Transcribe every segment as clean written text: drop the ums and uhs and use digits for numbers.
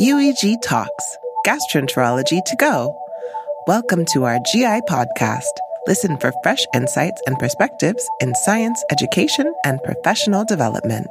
UEG Talks, Gastroenterology to Go. Welcome to our GI podcast. Listen for fresh insights and perspectives in science, education, and professional development.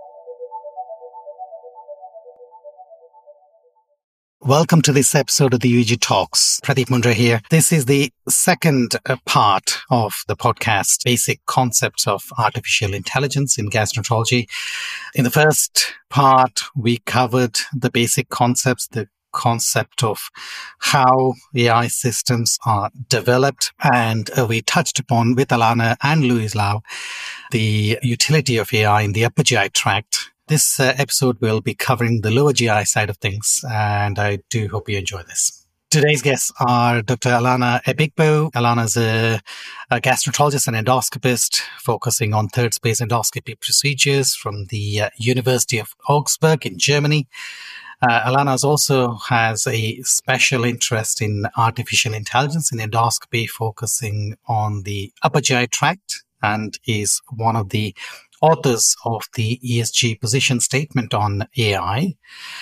Welcome to this episode of the UEG Talks. Pradeep Mundra here. This is the second part of the podcast, Basic Concepts of Artificial Intelligence in Gastroenterology. In the first part, we covered the basic concepts, the concept of how AI systems are developed, and we touched upon with Alana and Louis Lau the utility of AI in the upper GI tract. This episode will be covering the lower GI side of things, and I do hope you enjoy this. Today's guests are Dr. Alana Ebigbo. Alana is a gastroenterologist and endoscopist focusing on third space endoscopy procedures from the University of Augsburg in Germany. Alana also has a special interest in artificial intelligence in endoscopy, focusing on the upper GI tract, and is one of the authors of the ESG position statement on AI.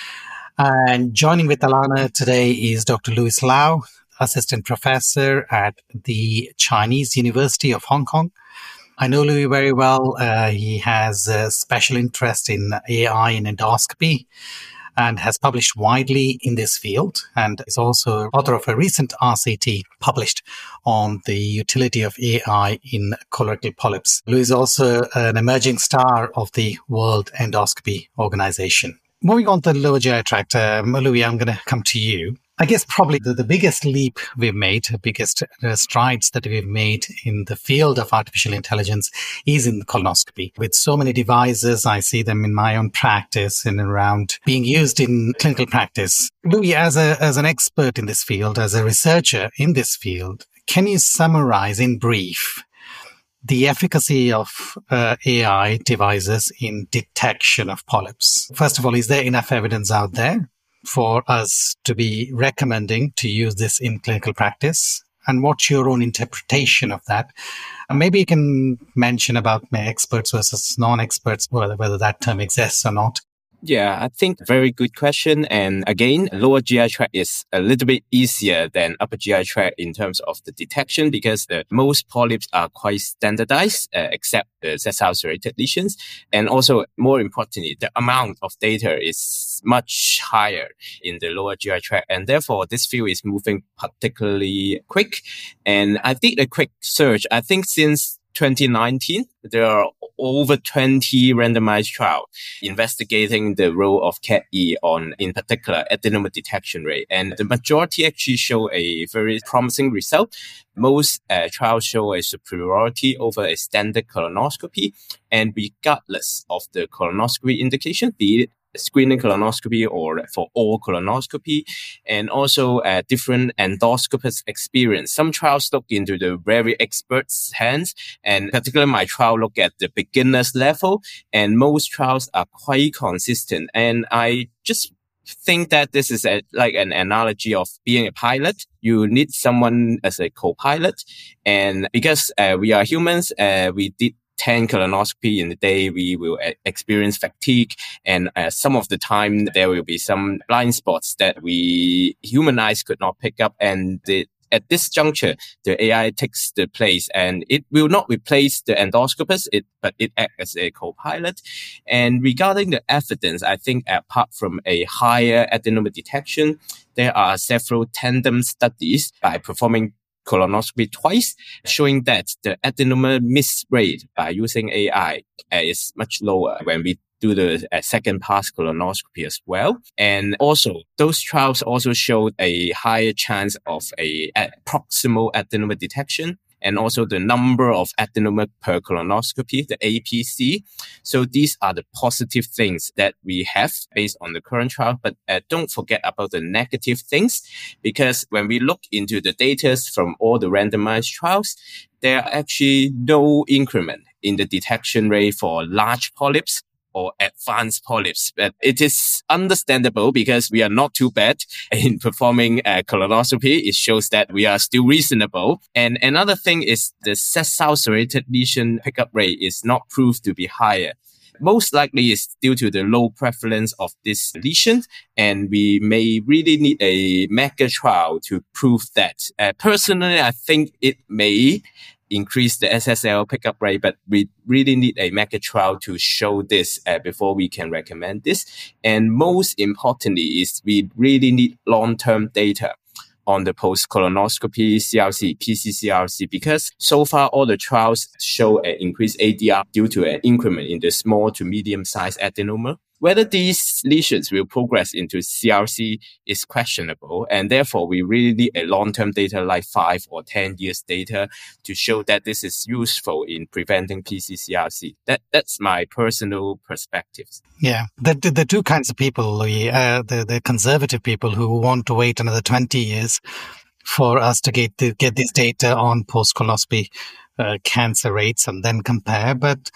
And joining with Alana today is Dr. Louis Lau, assistant professor at the Chinese University of Hong Kong. I know Louis very well. He has a special interest in AI and endoscopy and has published widely in this field, and is also author of a recent RCT published on the utility of AI in colorectal polyps. Louis is also an emerging star of the World Endoscopy Organization. Moving on to the lower GI tract, Louis, I'm going to come to you. I guess probably the biggest leap we've made, the biggest strides that we've made in the field of artificial intelligence is in the colonoscopy. With so many devices, I see them in my own practice and around being used in clinical practice. Louis, as an expert in this field, as a researcher in this field, can you summarize in brief the efficacy of AI devices in detection of polyps? First of all, is there enough evidence out there for us to be recommending to use this in clinical practice? And what's your own interpretation of that? And maybe you can mention about experts versus non-experts, whether that term exists or not. Yeah, I think very good question. And again, lower GI tract is a little bit easier than upper GI tract in terms of the detection, because most polyps are quite standardized, except the sessile-serrated lesions. And also, more importantly, the amount of data is much higher in the lower GI tract. And therefore, this field is moving particularly quick. And I did a quick search. I think since 2019, there are over 20 randomized trials investigating the role of CAT-E on, in particular, adenoma detection rate. And the majority actually show a very promising result. Most trials show a superiority over a standard colonoscopy. And regardless of the colonoscopy indication, be it screening colonoscopy or for all colonoscopy, and also different endoscopists experience. Some trials look into the very experts' hands, and particularly my trial look at the beginner's level, and most trials are quite consistent. And I just think that this is like an analogy of being a pilot. You need someone as a co-pilot, and because we are humans, we did 10 colonoscopy in a day, we will experience fatigue. And some of the time, there will be some blind spots that human eyes could not pick up. And at this juncture, the AI takes the place, and it will not replace the endoscopist, but it acts as a co-pilot. And regarding the evidence, I think apart from a higher adenoma detection, there are several tandem studies by performing colonoscopy twice, showing that the adenoma miss rate by using AI is much lower when we do the second pass colonoscopy as well. And also, those trials also showed a higher chance of a proximal adenoma detection, and also the number of adenoma per colonoscopy, the APC. So these are the positive things that we have based on the current trial. But don't forget about the negative things, because when we look into the data from all the randomized trials, there are actually no increment in the detection rate for large polyps or advanced polyps. But it is understandable because we are not too bad in performing colonoscopy. It shows that we are still reasonable. And another thing is the sessile-serrated lesion pickup rate is not proved to be higher. most likely it's due to the low prevalence of this lesion, and we may really need a mega trial to prove that. Personally, I think it may increase the SSL pickup rate, but we really need a mega trial to show this before we can recommend this. And most importantly is we really need long-term data on the post-colonoscopy CRC, PCCRC, because so far all the trials show an increased ADR due to an increment in the small to medium-sized adenoma. Whether these lesions will progress into CRC is questionable, and therefore we really need a long-term data like 5 or 10 years data to show that this is useful in preventing PCCRC. That's my personal perspectives. Yeah, the two kinds of people, Louis, the conservative people who want to wait another 20 years for us to get this data on post-colonoscopy cancer rates and then compare. But,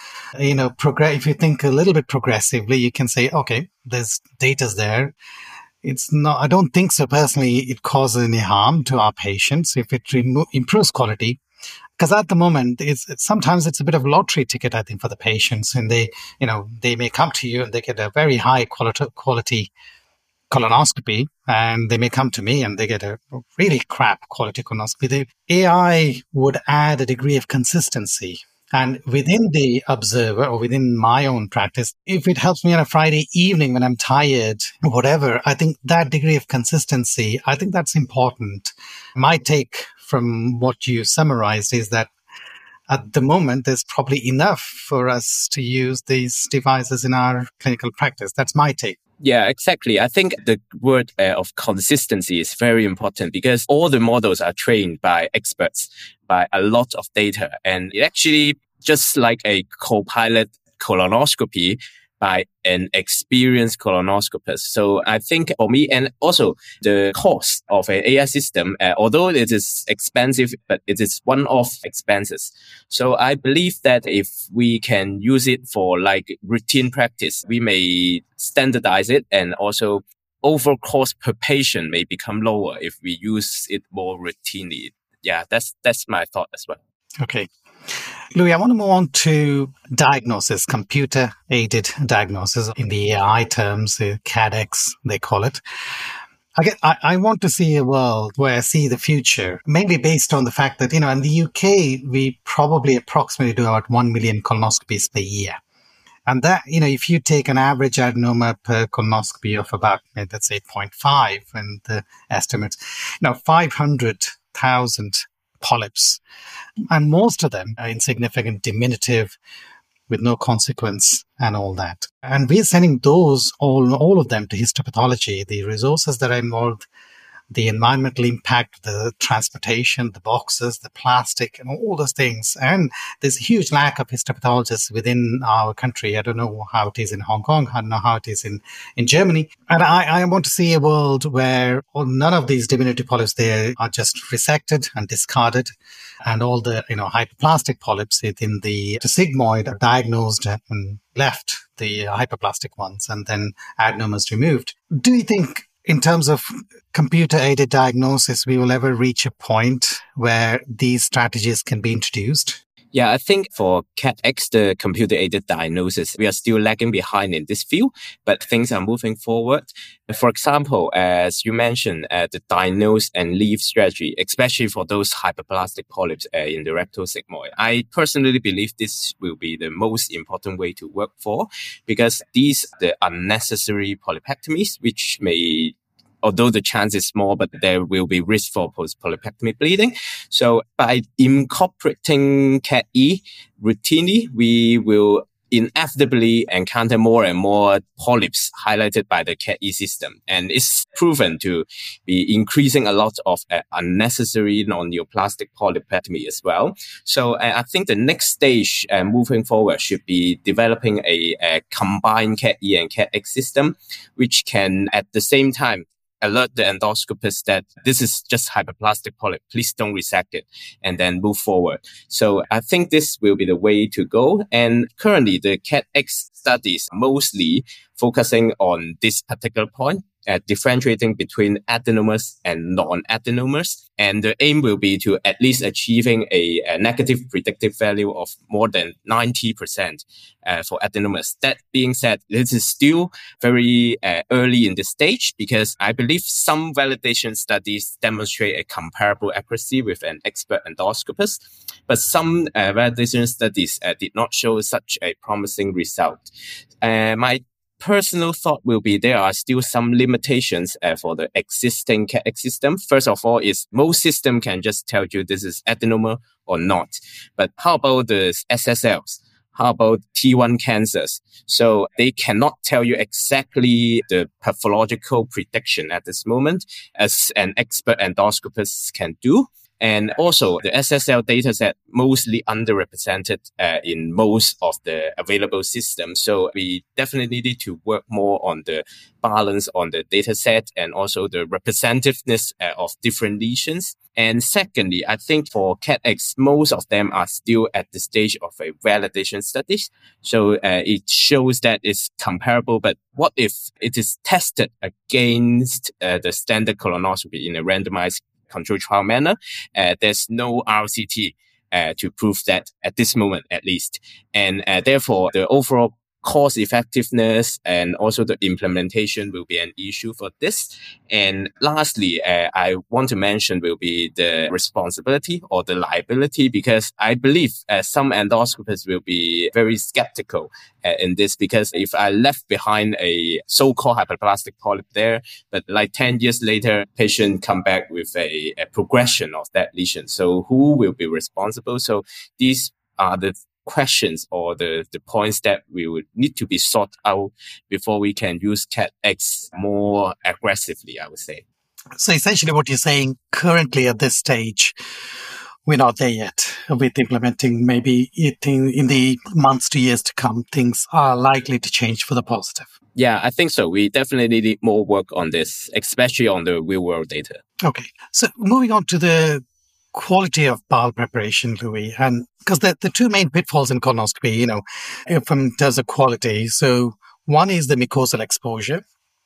if you think a little bit progressively, you can say, okay, there's data's there. It's not, I don't think so personally it causes any harm to our patients if it improves quality. Because at the moment, sometimes it's a bit of a lottery ticket, I think, for the patients. And they may come to you and they get a very high quality colonoscopy, and they may come to me and they get a really crap quality colonoscopy. The AI would add a degree of consistency. And within the observer or within my own practice, if it helps me on a Friday evening when I'm tired, whatever, I think that degree of consistency, I think that's important. My take from what you summarized is that at the moment, there's probably enough for us to use these devices in our clinical practice. That's my take. Yeah, exactly. I think the word of consistency is very important because all the models are trained by experts, by a lot of data. And it actually just like a co-pilot colonoscopy by an experienced colonoscopist. So I think for me, and also the cost of an AI system, although it is expensive, but it is one-off expenses. So I believe that if we can use it for like routine practice, we may standardize it, and also overall cost per patient may become lower if we use it more routinely. Yeah, that's my thought as well. Okay. Louis, I want to move on to diagnosis, computer-aided diagnosis in the AI terms, CADX, they call it. I want to see a world where I see the future, mainly based on the fact that, in the UK, we probably approximately do about 1 million colonoscopies per year. And that, if you take an average adenoma per colonoscopy of about, let's say 0.5, and the estimates, 500,000 polyps, and most of them are insignificant, diminutive, with no consequence and all that. And we're sending those, all of them, to histopathology. The resources that are involved, the environmental impact, the transportation, the boxes, the plastic, and all those things. And there's a huge lack of histopathologists within our country. I don't know how it is in Hong Kong. I don't know how it is in Germany. And I want to see a world where none of these diminutive polyps there are just resected and discarded. And all the, hyperplastic polyps within the sigmoid are diagnosed and left, the hyperplastic ones, and then adenomas removed. Do you think, in terms of computer-aided diagnosis, we will ever reach a point where these strategies can be introduced? Yeah, I think for CADX, the computer-aided diagnosis, we are still lagging behind in this field, but things are moving forward. For example, as you mentioned, the diagnose and leave strategy, especially for those hyperplastic polyps in the rectal sigmoid. I personally believe this will be the most important way to work for, because these are the unnecessary polypectomies, which may, although the chance is small, but there will be risk for post-polypectomy bleeding. So by incorporating CAD-E routinely, we will inevitably encounter more and more polyps highlighted by the CAD-E system. And it's proven to be increasing a lot of unnecessary non-neoplastic polypectomy as well. So I think the next stage moving forward should be developing a combined CAD-E and CAD-X system, which can at the same time alert the endoscopist that this is just hyperplastic polyp. Please don't resect it, and then move forward. So I think this will be the way to go. And currently, the CAD-X studies mostly focusing on this particular point. differentiating between adenomas and non-adenomas. And the aim will be to at least achieving a negative predictive value of more than 90% for adenomas. That being said, this is still very early in the stage because I believe some validation studies demonstrate a comparable accuracy with an expert endoscopist, but some validation studies did not show such a promising result. My personal thought will be there are still some limitations for the existing CAT-X system. First of all, is most system can just tell you this is adenoma or not. But how about the SSLs? How about T1 cancers? So they cannot tell you exactly the pathological prediction at this moment as an expert endoscopist can do. And also the SSL dataset mostly underrepresented in most of the available systems. So we definitely need to work more on the balance on the dataset and also the representativeness of different lesions. And secondly, I think for CAT-X, most of them are still at the stage of a validation studies. So it shows that it's comparable, but what if it is tested against the standard colonoscopy in a randomized controlled trial manner? There's no RCT to prove that at this moment, at least. And therefore, the overall cost effectiveness and also the implementation will be an issue for this. And lastly, I want to mention will be the responsibility or the liability, because I believe some endoscopists will be very skeptical in this, because if I left behind a so-called hyperplastic polyp there, but like 10 years later, patient come back with a progression of that lesion. So who will be responsible? So these are the questions or the points that we would need to be sought out before we can use CAT-X more aggressively, I would say. So essentially what you're saying, currently at this stage, we're not there yet with implementing. Maybe in the months to years to come, things are likely to change for the positive. Yeah, I think so. We definitely need more work on this, especially on the real world data. Okay. So moving on to the quality of bowel preparation, Louis, and because the two main pitfalls in colonoscopy, in terms of quality. So one is the mucosal exposure.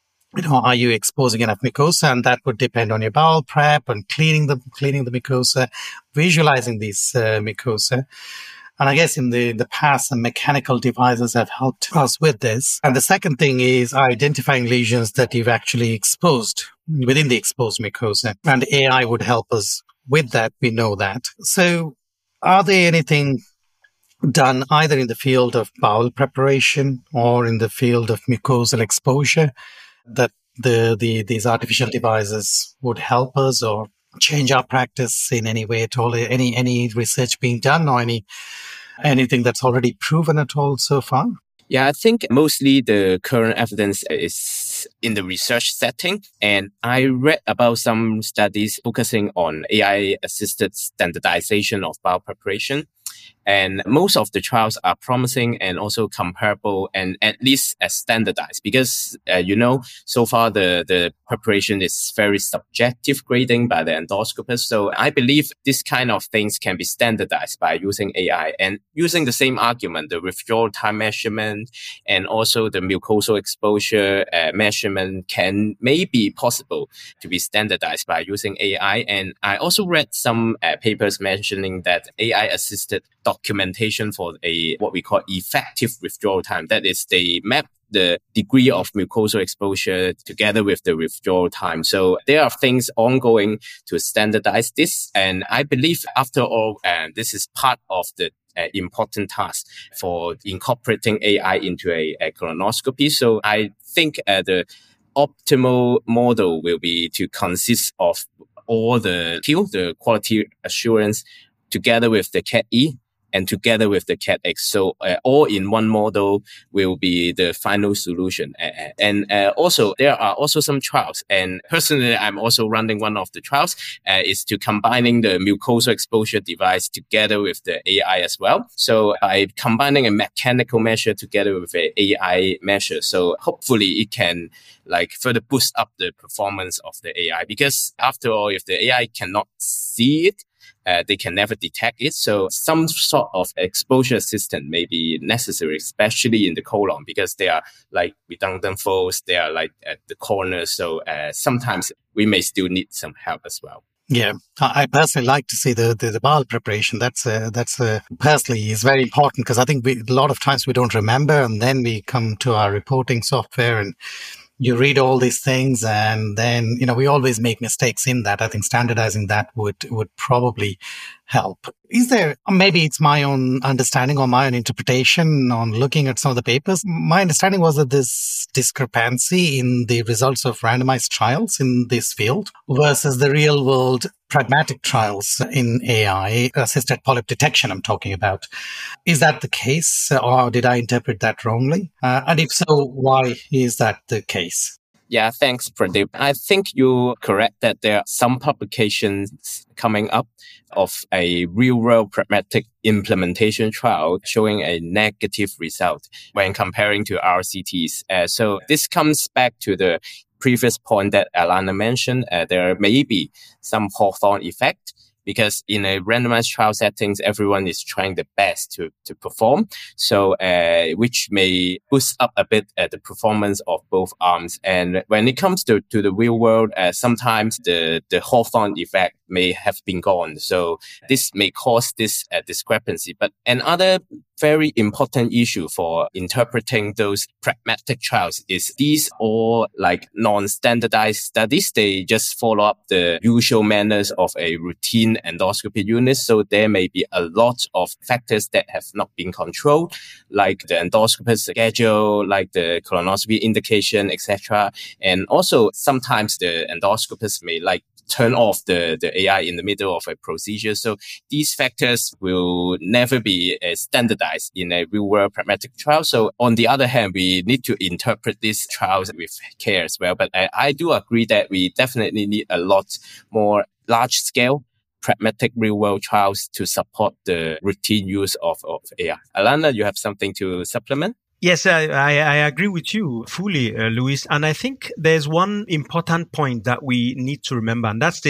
Are you exposing enough mucosa? And that would depend on your bowel prep and cleaning the mucosa, visualizing these mucosa. And I guess in the past, some mechanical devices have helped us with this. And the second thing is identifying lesions that you've actually exposed within the exposed mucosa. And AI would help us with that. We know that. So are there anything done either in the field of bowel preparation or in the field of mucosal exposure that these artificial devices would help us or change our practice in any way at all? Any research being done or anything that's already proven at all so far? Yeah, I think mostly the current evidence is in the research setting. And I read about some studies focusing on AI-assisted standardization of bowel preparation. And most of the trials are promising and also comparable and at least as standardized because, so far the preparation is very subjective grading by the endoscopist. So I believe this kind of things can be standardized by using AI and using the same argument, the withdrawal time measurement and also the mucosal exposure measurement can maybe possible to be standardized by using AI. And I also read some papers mentioning that AI assisted documentation for what we call effective withdrawal time. That is, they map the degree of mucosal exposure together with the withdrawal time. So there are things ongoing to standardize this. And I believe after all, this is part of the important task for incorporating AI into a colonoscopy. So I think the optimal model will be to consist of all the quality assurance together with the CAT-E and together with the CAT-X. So all in one model will be the final solution. And also, there are also some trials. And personally, I'm also running one of the trials, is to combining the mucosal exposure device together with the AI as well. So by combining a mechanical measure together with an AI measure. So hopefully it can further boost up the performance of the AI. Because after all, if the AI cannot see it, they can never detect it. So some sort of exposure assistant may be necessary, especially in the colon, because they are like redundant folds. They are like at the corner. So sometimes we may still need some help as well. Yeah, I personally like to see the bowel preparation. That's personally is very important, because I think a lot of times we don't remember, and then we come to our reporting software and you read all these things, and then, we always make mistakes in that. I think standardizing that would probably help. Is there, maybe it's my own understanding or my own interpretation on looking at some of the papers. My understanding was that this discrepancy in the results of randomized trials in this field versus the real world pragmatic trials in AI, assisted polyp detection I'm talking about. Is that the case, or did I interpret that wrongly? And if so, why is that the case? Yeah, thanks, Pradeep. I think you're correct that there are some publications coming up of a real-world pragmatic implementation trial showing a negative result when comparing to RCTs. So this comes back to the previous point that Alana mentioned. There may be some Hawthorne effect, because in a randomized trial settings, everyone is trying the best to perform. So, which may boost up a bit the performance of both arms. And when it comes to the real world, sometimes the Hawthorne effect may have been gone. So this may cause this discrepancy. But another very important issue for interpreting those pragmatic trials is these all like non-standardized studies. They just follow up the usual manners of a routine endoscopy unit. So there may be a lot of factors that have not been controlled, like the endoscopist schedule, like the colonoscopy indication, etc. And also sometimes the endoscopist may turn off the AI in the middle of a procedure. So these factors will never be standardized in a real-world pragmatic trial. So on the other hand, we need to interpret these trials with care as well. But I do agree that we definitely need a lot more large-scale pragmatic real-world trials to support the routine use of AI. Alana, you have something to supplement? Yes, I agree with you fully, Luis. And I think there's one important point that we need to remember, and that's the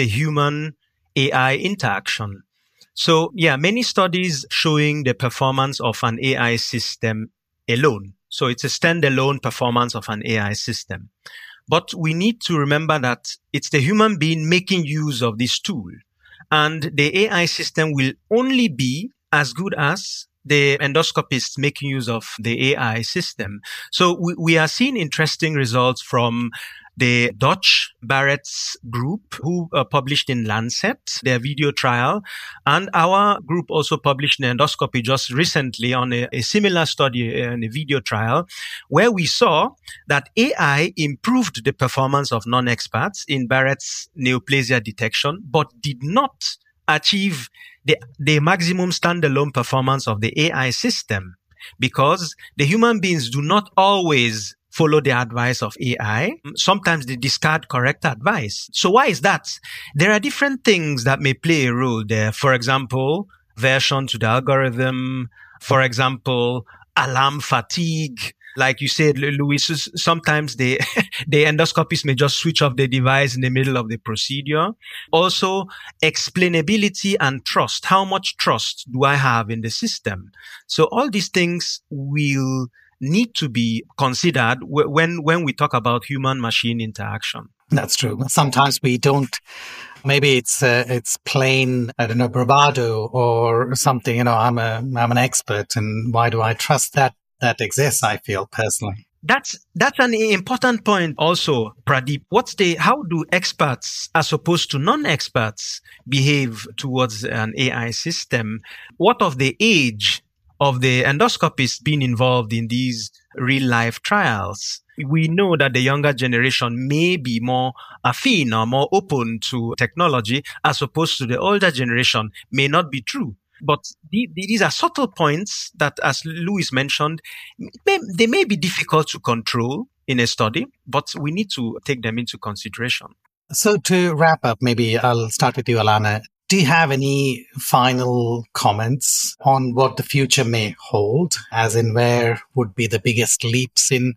human-AI interaction. So, many studies showing the performance of an AI system alone. So it's a standalone performance of an AI system. But we need to remember that it's the human being making use of this tool. And the AI system will only be as good as the endoscopists making use of the AI system. So we are seeing interesting results from the Dutch Barrett's group, who published in Lancet their video trial. And our group also published in endoscopy just recently on a similar study in a video trial, where we saw that AI improved the performance of non-experts in Barrett's neoplasia detection, but did not achieve the maximum standalone performance of the AI system, because the human beings do not always follow the advice of AI. Sometimes they discard correct advice. So why is that? There are different things that may play a role there. For example, version to the algorithm. For example, alarm fatigue. Like you said, Luis, sometimes the endoscopist may just switch off the device in the middle of the procedure. Also, explainability and trust. How much trust do I have in the system? So all these things will need to be considered when we talk about human-machine interaction. That's true. Sometimes we don't. Maybe it's plain, I don't know, bravado or something. I'm an expert, and why do I trust that exists? I feel personally. That's an important point also, Pradeep. How do experts as opposed to non-experts behave towards an AI system? What of the age of the endoscopists being involved in these real-life trials? We know that the younger generation may be more affine or more open to technology, as opposed to the older generation may not be true. But these are subtle points that, as Luis mentioned, they may be difficult to control in a study, but we need to take them into consideration. So to wrap up, maybe I'll start with you, Alana. Do you have any final comments on what the future may hold, as in where would be the biggest leaps in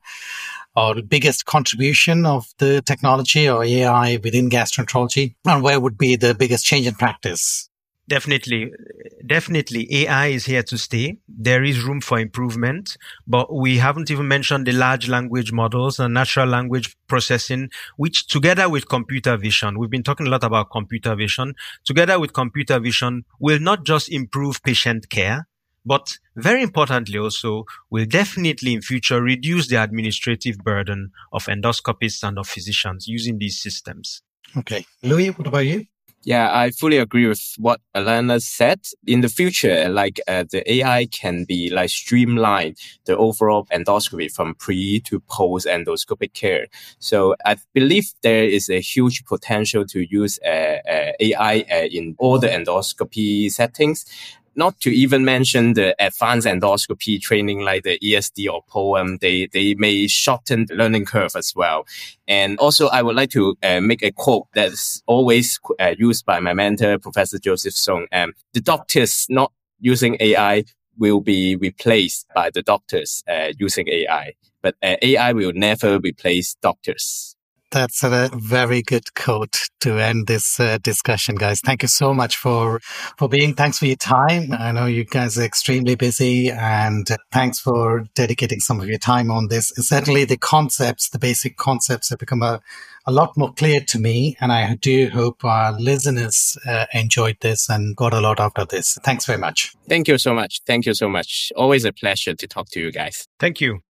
or biggest contribution of the technology or AI within gastroenterology, and where would be the biggest change in practice? Definitely. AI is here to stay. There is room for improvement, but we haven't even mentioned the large language models and natural language processing, which together with computer vision, we've been talking a lot about computer vision, together with computer vision will not just improve patient care, but very importantly also will definitely in future reduce the administrative burden of endoscopists and of physicians using these systems. Okay. Louis, what about you? Yeah, I fully agree with what Alana said. In the future, the AI can be streamline the overall endoscopy from pre to post endoscopic care. So I believe there is a huge potential to use AI in all the endoscopy settings. Not to even mention the advanced endoscopy training like the ESD or POEM, they may shorten the learning curve as well. And also, I would like to make a quote that's always used by my mentor, Professor Joseph Song. The doctors not using AI will be replaced by the doctors using AI, but AI will never replace doctors. That's a very good quote to end this discussion, guys. Thank you so much for being. Thanks for your time. I know you guys are extremely busy, and thanks for dedicating some of your time on this. Certainly the basic concepts have become a lot more clear to me, and I do hope our listeners enjoyed this and got a lot out of this. Thanks very much. Thank you so much. Always a pleasure to talk to you guys. Thank you.